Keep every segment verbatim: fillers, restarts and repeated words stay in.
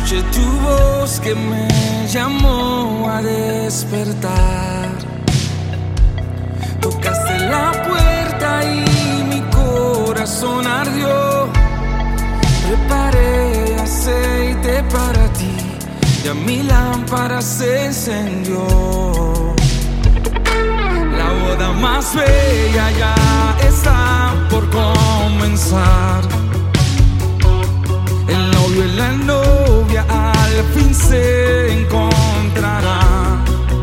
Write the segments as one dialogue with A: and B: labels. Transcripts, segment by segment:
A: Escuché tu voz que me llamó a despertar. Tocaste la puerta y mi corazón ardió. Preparé aceite para ti y a mi lámpara se encendió. La boda más bella ya está por comenzar. El novio y la novia al fin se encontrarán.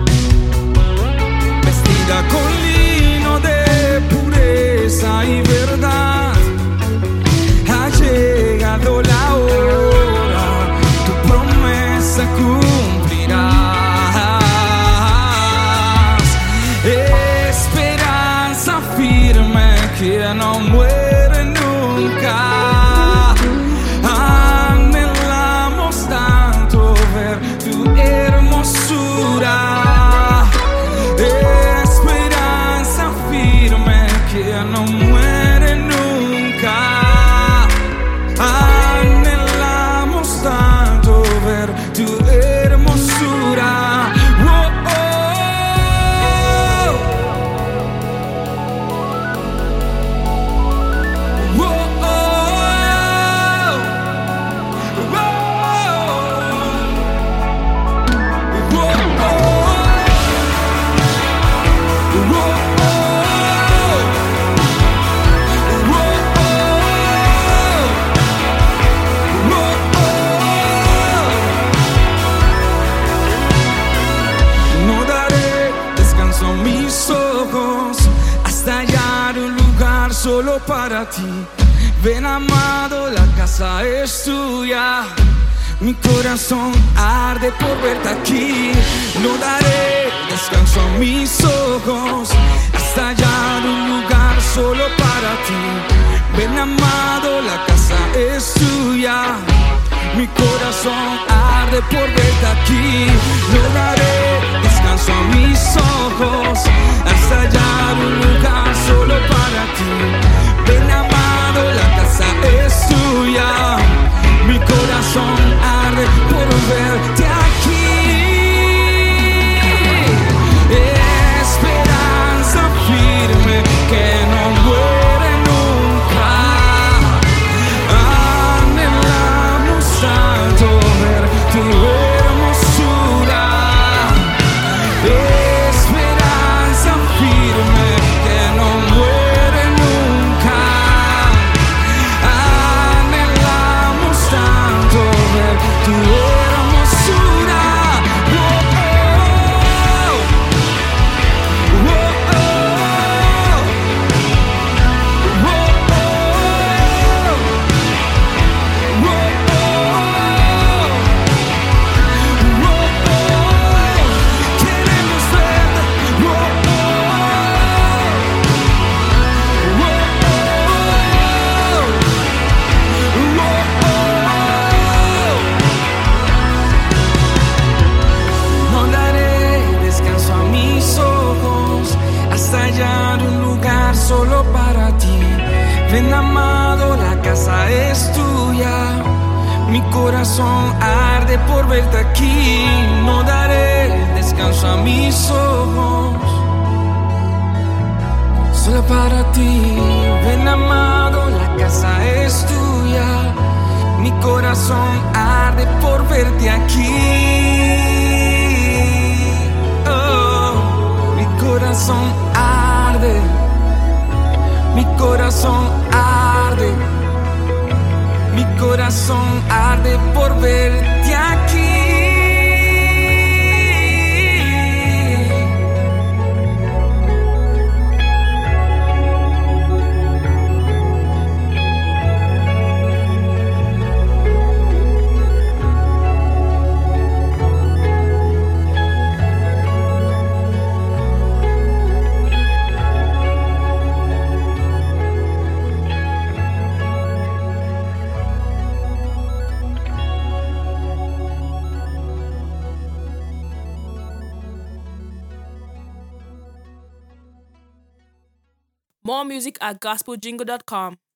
A: Vestida con lino de pureza y verdad, ha llegado la hora, tu promesa cumplirás. Esperanza firme que no muere nunca. Anhelamos tanto ver tu hermosura. Esperanza firme que no muere nunca. Anhelamos tanto ver tu hermosura. Oh, oh, oh, oh, oh, no daré descanso a mis ojos hasta hallar un lugar solo para ti. Ven, amado, la casa es tuya. Mi corazón arde por verte aquí. No daré descanso a mis ojos hasta hallar un lugar solo para ti. Ven, amado, la casa es tuya. Mi corazón arde por verte aquí. No daré descanso a mis ojos hasta hallar un lugar solo para ti. Ven, amado, la casa es tuya. Mi corazón arde por verte aquí. Esperanza firme que no muere nunca. Anhelamos tanto ver tu hermosura. Esperanza firme que no muere nunca. Anhelamos tanto ver tu hermosura. Oh, oh, oh, oh, oh, oh, oh, queremos verte. Oh, oh, no daré descanso a mis ojos hasta hallar un lugar solo para ti. Ven, amado, la casa es tuya. Mi corazón arde por verte aquí. No daré descanso a mis ojos solo para ti. Ven, amado, la casa es tuya. Mi corazón arde por verte aquí. Oh, mi corazón arde. Mi corazón arde. Mi corazón arde por verte aquí.
B: More music at gospel jingle dot com.